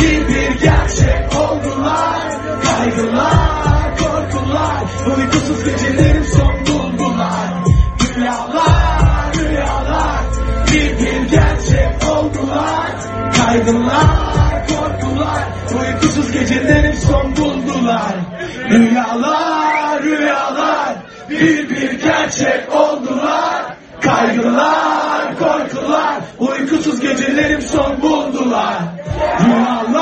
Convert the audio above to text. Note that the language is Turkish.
bir gerçek oldular. Kaygılar, korkular, uykusuz gecelerim son buldular. Rüyalar, rüyalar, bir gerçek oldular. Kaygılar, korkular, uykusuz gecelerim son buldular. Rüyalar, rüyalar, bir gerçek oldular. Kaygılar, korkular, uykusuz gecelerim son buldular. Rüyalar